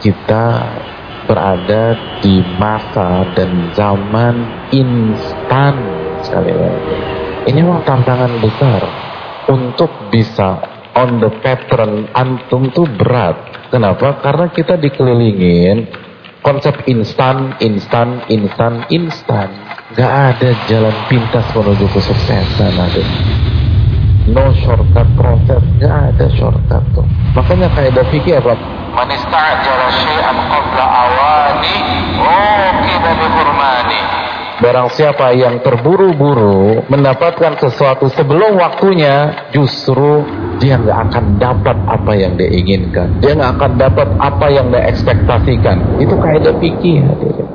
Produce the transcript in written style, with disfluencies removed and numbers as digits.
kita berada di masa dan zaman instan sekali lagi. Ini memang tantangan besar untuk bisa on the pattern antum tuh berat. Kenapa? Karena kita dikelilingin konsep instan. Gak ada jalan pintas menuju kesuksesan, ada. No shortcut proses, gak ada shortcut tuh. Makanya kaidah fikih apa? Man ista'jala syai'an qabla awani, uqiba bi hurmani. Barang siapa yang terburu-buru mendapatkan sesuatu sebelum waktunya, justru dia gak akan dapat apa yang dia inginkan. Dia gak akan dapat apa yang dia ekspektasikan. Itu kaidah fikih, hadirin.